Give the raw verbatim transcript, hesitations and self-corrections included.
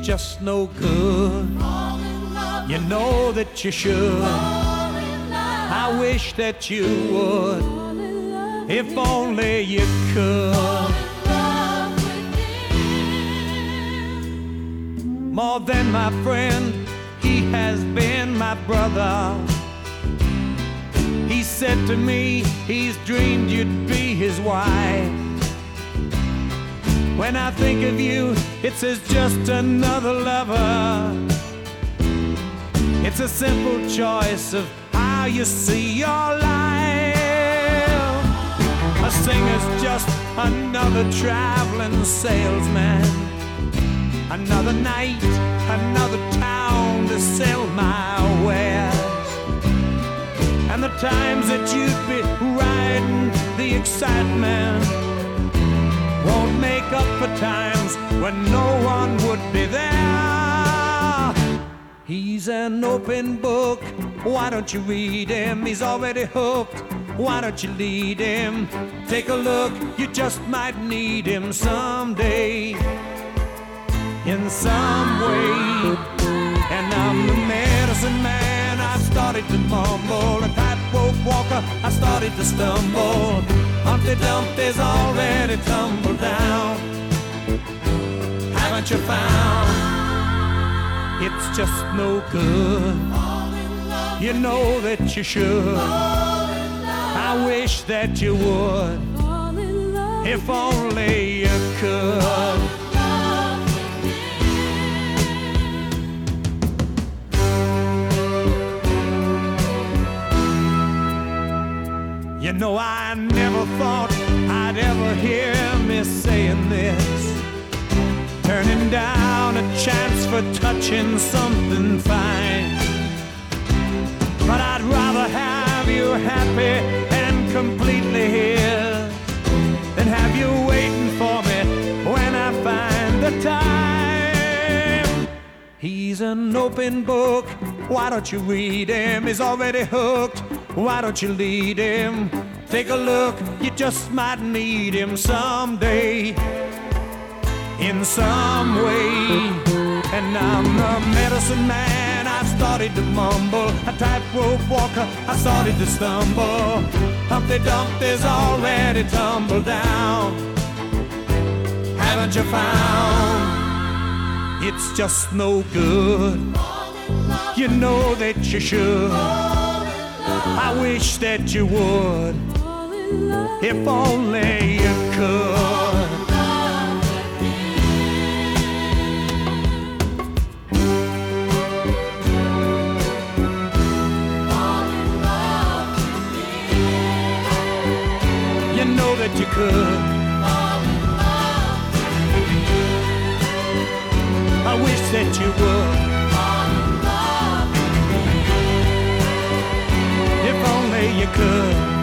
just no good. You know that you should. I wish that you would, if only you could. More than my friend, he has been my brother. He said to me, he's dreamed you'd be his wife. When I think of you, it's as just another lover. It's a simple choice of how you see your life. A singer's just another traveling salesman. Another night, another town to sell my wares. And the times that you'd be riding the excitement won't make up for times when no one would be there. He's an open book, why don't you read him? He's already hooked, why don't you lead him? Take a look, you just might need him someday, in some way. And I'm the medicine man, I started to mumble. A tightrope walker, I started to stumble. Humpty Dumpty's already tumbled down. Haven't you found? It's just no good. You know that you should. I wish that you would, if only you could. You know, I never thought I'd ever hear me saying this, turning down a chance for touching something fine. But I'd rather have you happy and completely here than have you waiting for me when I find the time. He's an open book, why don't you read him? He's already hooked, why don't you lead him? Take a look, you just might need him someday, in some way. And I'm the medicine man, I started to mumble. A tightrope walker, I started to stumble. Humpty Dumpty's already tumbled down. Haven't you found? It's just no good. You know that you should. I wish that you would, if only you could. You know that you could. I wish that you would, if only you could.